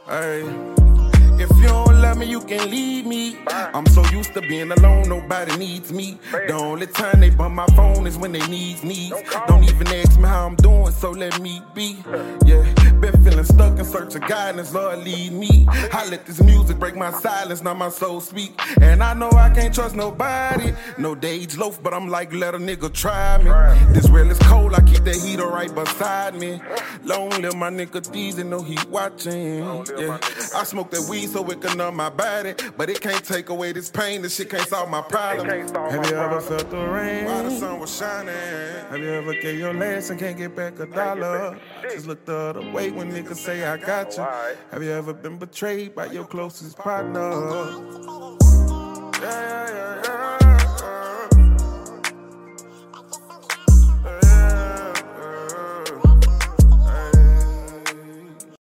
Hey. If you don't love me, you can leave me. I'm so used to being alone, nobody needs me. The only time they bump my phone is when they need me. Don't even ask me how I'm doing, so let me be. Yeah, been feeling stuck in search of guidance, Lord lead me. I let this music break my silence, now my soul speak. And I know I can't trust nobody. No days loaf, but I'm like, let a nigga try me. This real is cold, I keep the heater right beside me. Long live my nigga D's and know he watching. Yeah, I smoke that weed so it can numb my body, but it can't take away this pain. This shit can't solve my problem. Have you ever felt the rain while the sun was shining? Have you ever gave your last and can't get back a dollar? I just look the other way when niggas say I got you. Have you ever been betrayed by your closest partner? Yeah, yeah, yeah, yeah.